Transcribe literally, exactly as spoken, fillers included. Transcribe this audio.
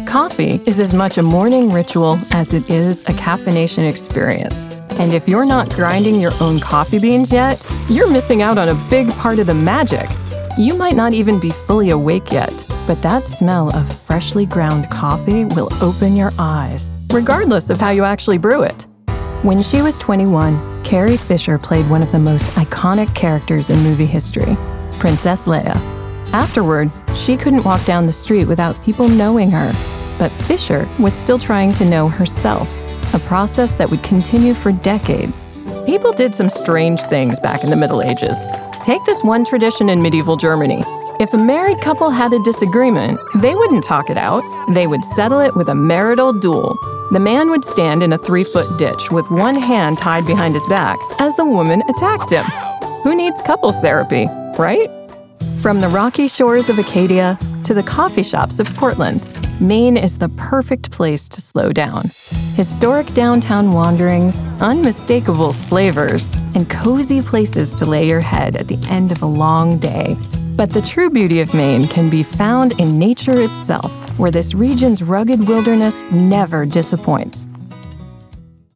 Coffee is as much a morning ritual as it is a caffeination experience. And if you're not grinding your own coffee beans yet, you're missing out on a big part of the magic. You might not even be fully awake yet, but that smell of freshly ground coffee will open your eyes, regardless of how you actually brew it. When she was twenty-one, Carrie Fisher played one of the most iconic characters in movie history, Princess Leia. Afterward, she couldn't walk down the street without people knowing her. But Fisher was still trying to know herself, a process that would continue for decades. People did some strange things back in the Middle Ages. Take this one tradition in medieval Germany. If a married couple had a disagreement, they wouldn't talk it out. They would settle it with a marital duel. The man would stand in a three-foot ditch with one hand tied behind his back as the woman attacked him. Who needs couples therapy, right? From the rocky shores of Acadia to the coffee shops of Portland, Maine is the perfect place to slow down. Historic downtown wanderings, unmistakable flavors, and cozy places to lay your head at the end of a long day. But the true beauty of Maine can be found in nature itself, where this region's rugged wilderness never disappoints.